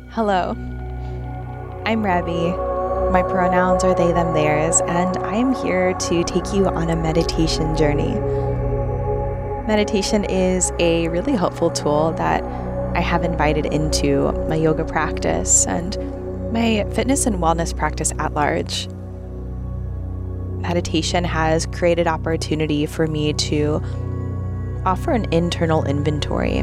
Hello, I'm Rebby. My pronouns are they, them, theirs, and I am here to take you on a meditation journey. Meditation is a really helpful tool that I have invited into my yoga practice and my fitness and wellness practice at large. Meditation has created opportunity for me to offer an internal inventory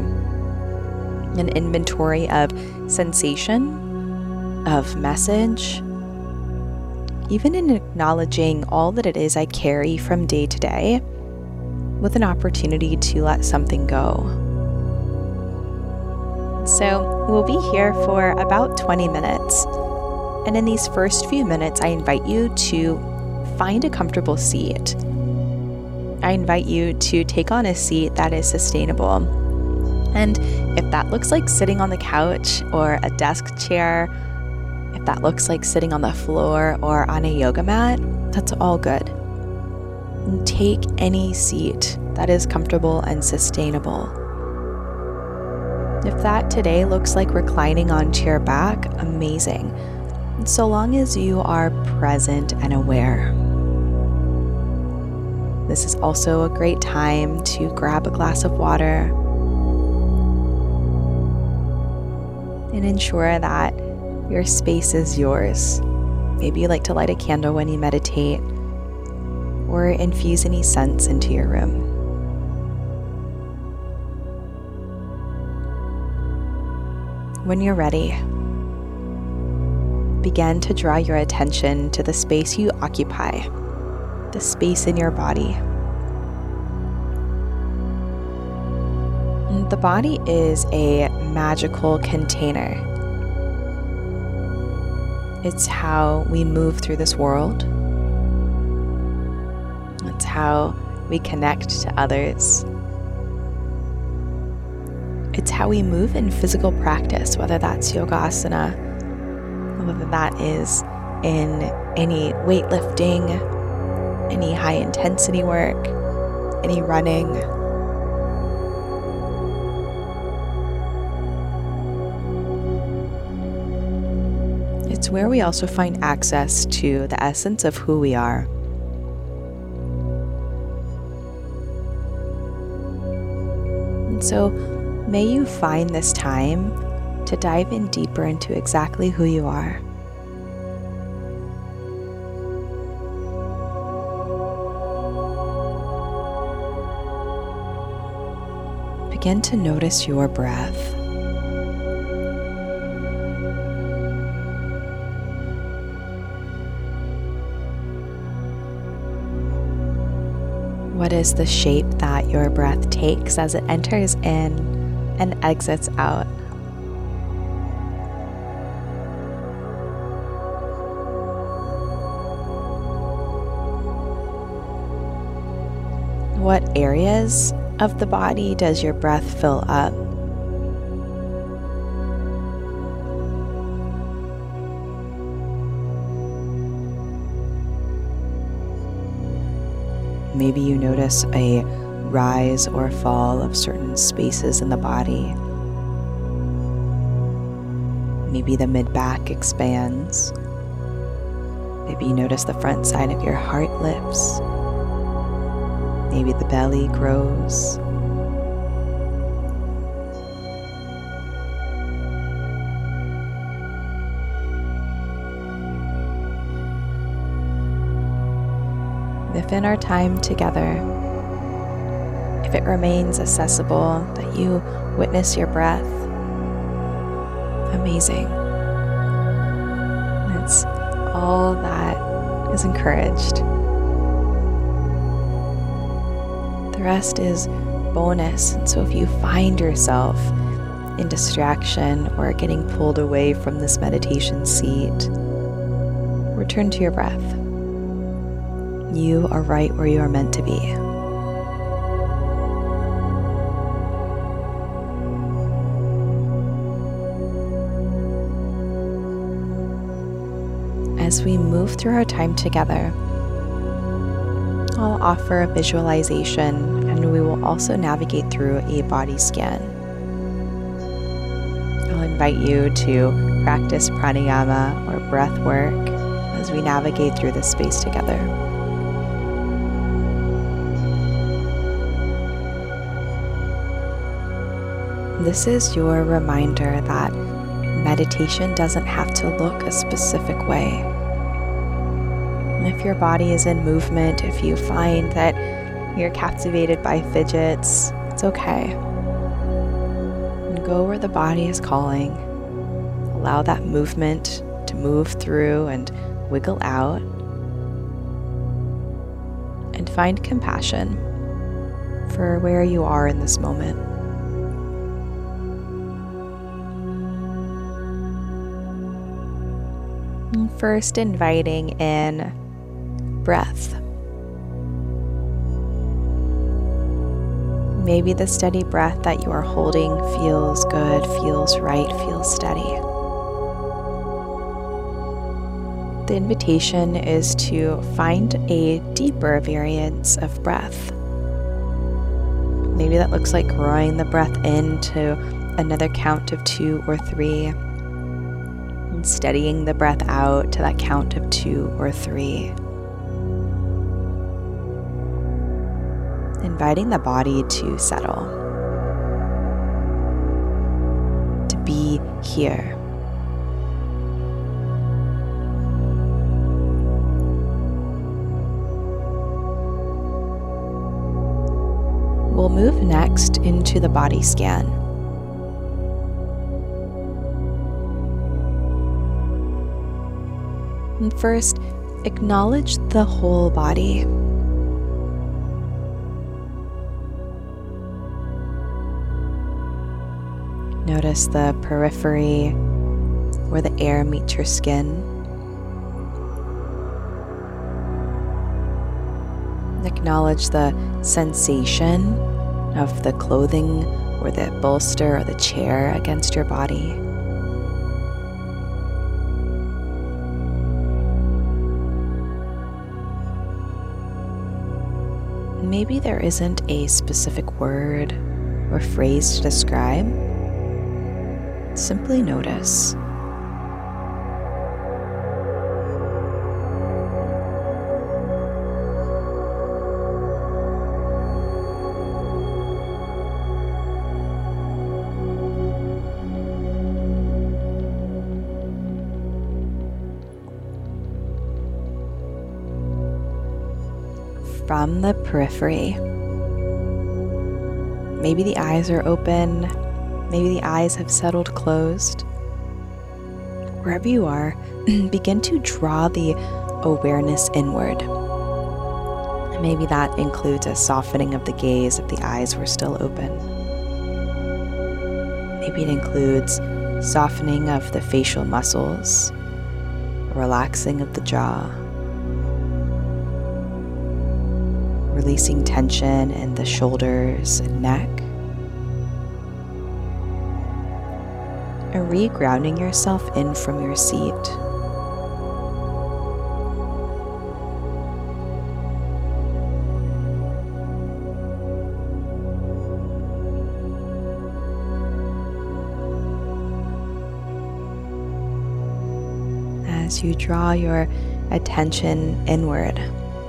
of sensation, of message, even in acknowledging all that it is I carry from day to day, with an opportunity to let something go. So we'll be here for about 20 minutes. And in these first few minutes, I invite you to find a comfortable seat. I invite you to take on a seat that is sustainable. And if that looks like sitting on the couch or a desk chair, if that looks like sitting on the floor or on a yoga mat, that's all good. And take any seat that is comfortable and sustainable. If that today looks like reclining onto your back, amazing. So long as you are present and aware. This is also a great time to grab a glass of water and ensure that your space is yours. Maybe you like to light a candle when you meditate or infuse any scents into your room. When you're ready, begin to draw your attention to the space you occupy, the space in your body. The body is a magical container. It's how we move through this world. It's how we connect to others. It's how we move in physical practice, whether that's yogasana, whether that is in any weightlifting, any high intensity work, any running. It's where we also find access to the essence of who we are. And so may you find this time to dive in deeper into exactly who you are. Begin to notice your breath. What is the shape that your breath takes as it enters in and exits out? What areas of the body does your breath fill up? Maybe you notice a rise or fall of certain spaces in the body. Maybe the mid-back expands. Maybe you notice the front side of your heart lifts. Maybe the belly grows. If in our time together, if it remains accessible that you witness your breath, amazing. It's all that is encouraged. The rest is bonus. And so if you find yourself in distraction or getting pulled away from this meditation seat, return to your breath. You are right where you are meant to be. As we move through our time together, I'll offer a visualization, and we will also navigate through a body scan. I'll invite you to practice pranayama or breath work as we navigate through this space together. This is your reminder that meditation doesn't have to look a specific way. And if your body is in movement, if you find that you're captivated by fidgets, it's okay. And go where the body is calling. Allow that movement to move through and wiggle out. And find compassion for where you are in this moment. First, inviting in breath. Maybe the steady breath that you are holding feels good, feels right, feels steady. The invitation is to find a deeper variance of breath. Maybe that looks like drawing the breath into another count of 2 or 3. And steadying the breath out to that count of 2 or 3. Inviting the body to settle, to be here. We'll move next into the body scan. And first, acknowledge the whole body. Notice the periphery where the air meets your skin. Acknowledge the sensation of the clothing or the bolster or the chair against your body. Maybe there isn't a specific word or phrase to describe. Simply notice. From the periphery, maybe the eyes are open, maybe the eyes have settled closed. Wherever you are, begin to draw the awareness inward. Maybe that includes a softening of the gaze if the eyes were still open. Maybe it includes softening of the facial muscles, relaxing of the jaw, releasing tension in the shoulders and neck, and re-grounding yourself in from your seat. As you draw your attention inward,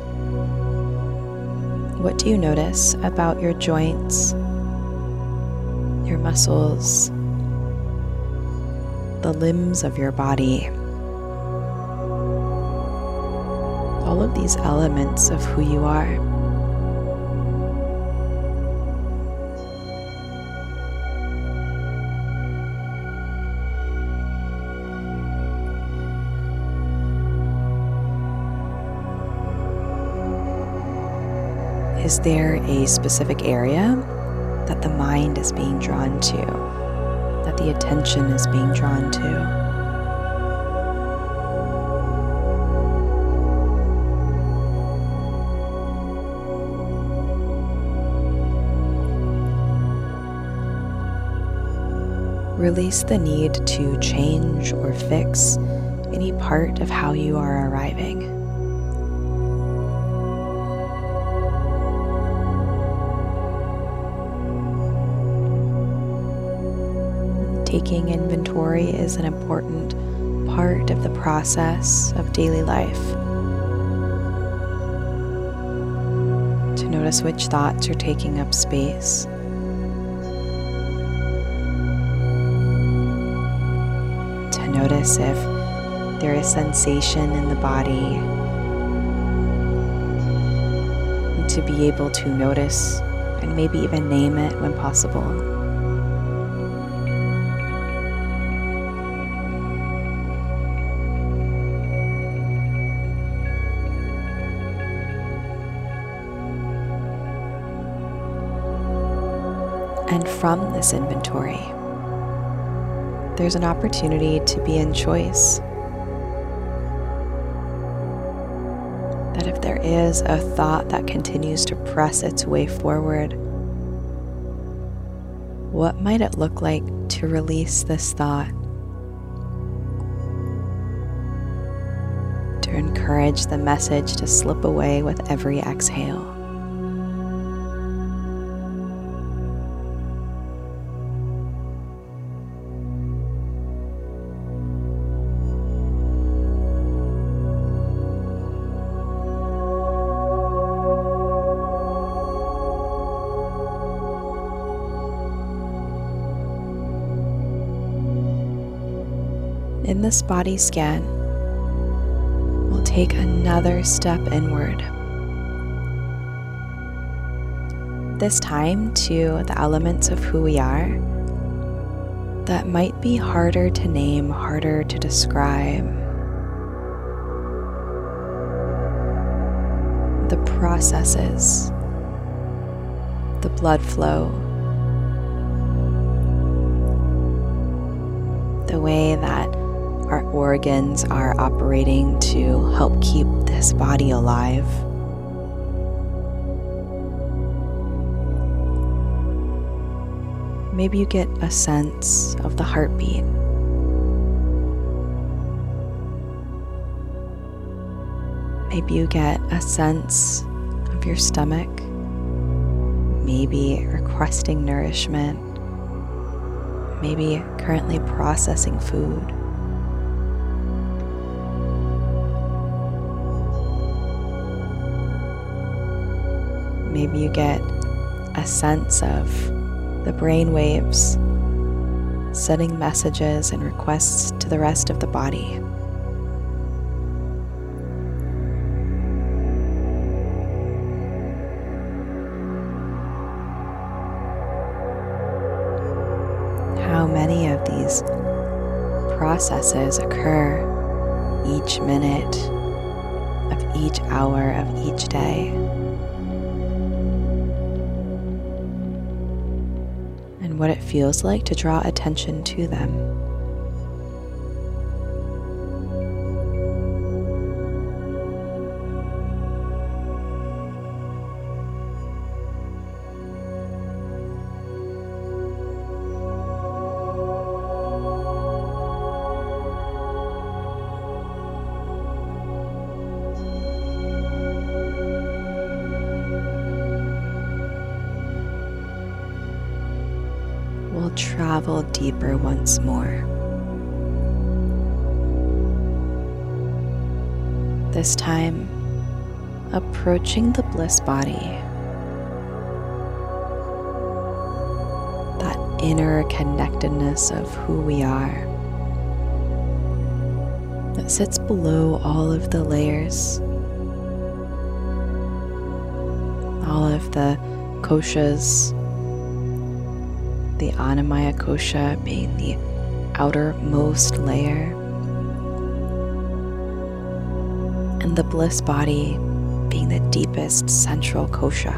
what do you notice about your joints, your muscles, the limbs of your body? All of these elements of who you are. Is there a specific area that the mind is being drawn to, that the attention is being drawn to? Release the need to change or fix any part of how you are arriving. taking inventory is an important part of the process of daily life. To notice which thoughts are taking up space. To notice if there is sensation in the body. And to be able to notice and maybe even name it when possible. And from this inventory, there's an opportunity to be in choice. That if there is a thought that continues to press its way forward, what might it look like to release this thought? To encourage the message to slip away with every exhale. In this body scan, we'll take another step inward. This time to the elements of who we are that might be harder to name, harder to describe. The processes, the blood flow, the way that our organs are operating to help keep this body alive. Maybe you get a sense of the heartbeat. Maybe you get a sense of your stomach, maybe requesting nourishment, maybe currently processing food. Maybe you get a sense of the brain waves sending messages and requests to the rest of the body. How many of these processes occur each minute of each hour of each day? What it feels like to draw attention to them. We'll travel deeper once more. This time, approaching the bliss body. That inner connectedness of who we are. That sits below all of the layers. All of the koshas. The Annamaya kosha being the outermost layer, and the bliss body being the deepest central kosha.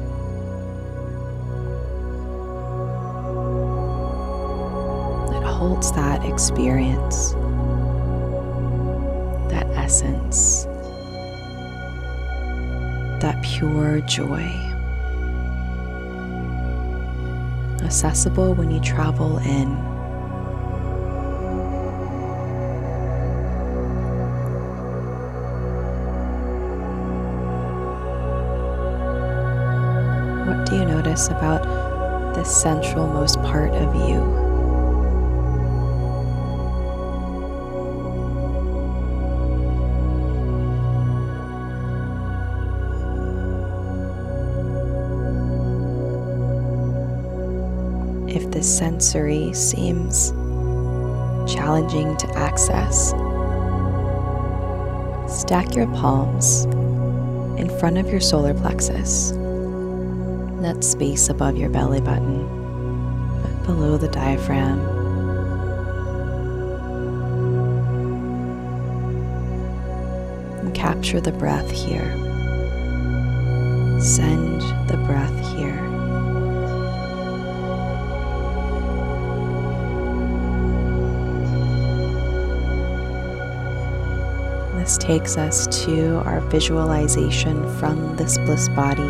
It holds that experience, that essence, that pure joy. Accessible when you travel in. What do you notice about this centralmost part of you? If this sensory seems challenging to access, stack your palms in front of your solar plexus, that space above your belly button, but below the diaphragm. And capture the breath here. Send the breath here. This takes us to our visualization from this bliss body.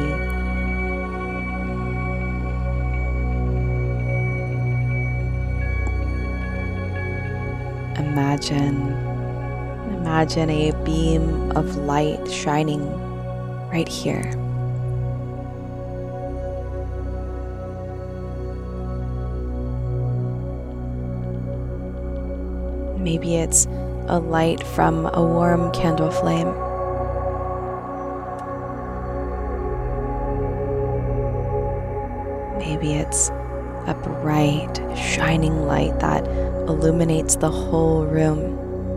Imagine a beam of light shining right here. Maybe it's a light from a warm candle flame. Maybe it's a bright, shining light that illuminates the whole room.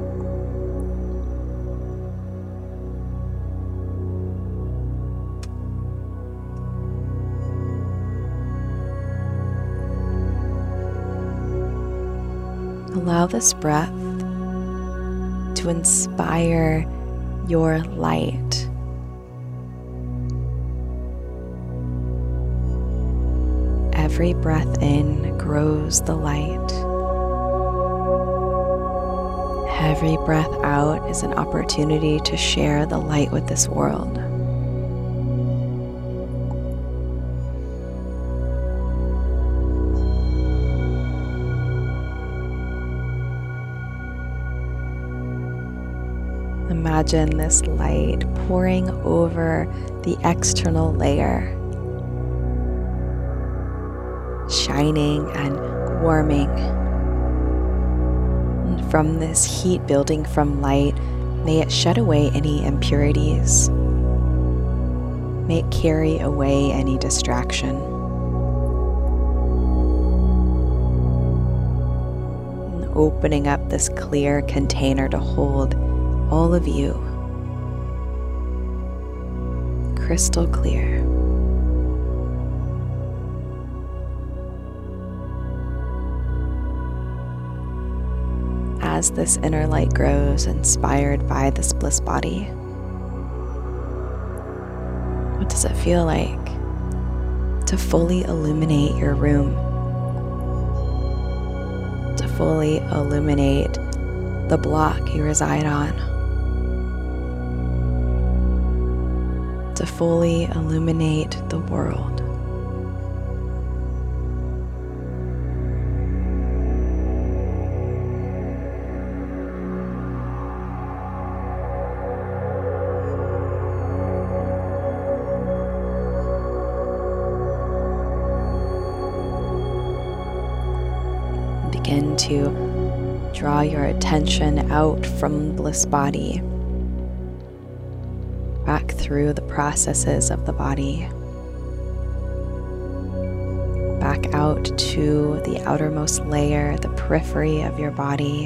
Allow this breath to inspire your light. Every breath in grows the light. Every breath out is an opportunity to share the light with this world. Imagine this light pouring over the external layer, shining and warming. And from this heat building from light, may it shed away any impurities. May it carry away any distraction. And opening up this clear container to hold all of you, crystal clear. As this inner light grows, inspired by this bliss body, what does it feel like to fully illuminate your room? To fully illuminate the block you reside on? To fully illuminate the world. Begin to draw your attention out from bliss body, back through the processes of the body, back out to the outermost layer, the periphery of your body.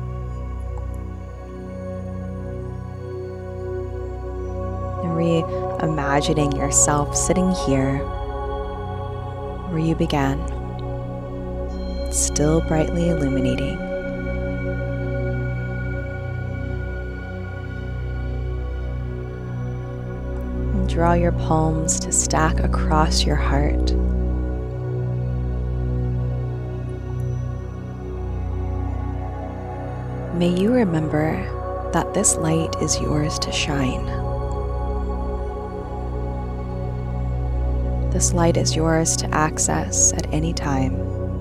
And reimagining yourself sitting here where you began, still brightly illuminating. Draw your palms to stack across your heart. May you remember that this light is yours to shine. This light is yours to access at any time.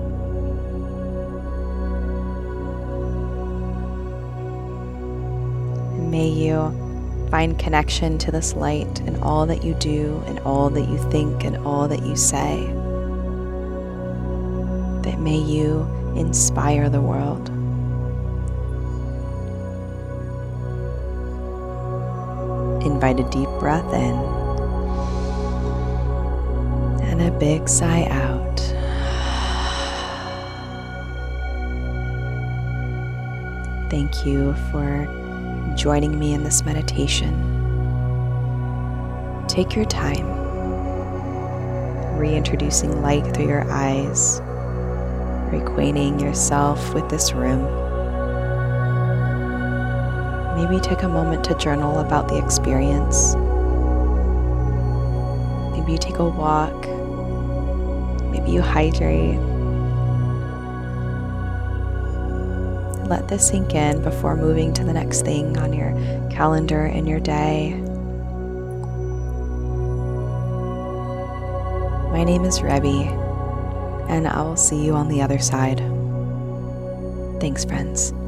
And may you find connection to this light in all that you do, in all that you think, and all that you say. That may you inspire the world. Invite a deep breath in and a big sigh out. Thank you for joining me in this meditation. Take your time, reintroducing light through your eyes, reacquainting yourself with this room. Maybe take a moment to journal about the experience. Maybe you take a walk. Maybe you hydrate. Let this sink in before moving to the next thing on your calendar in your day. My name is Rebby, and I will see you on the other side. Thanks, friends.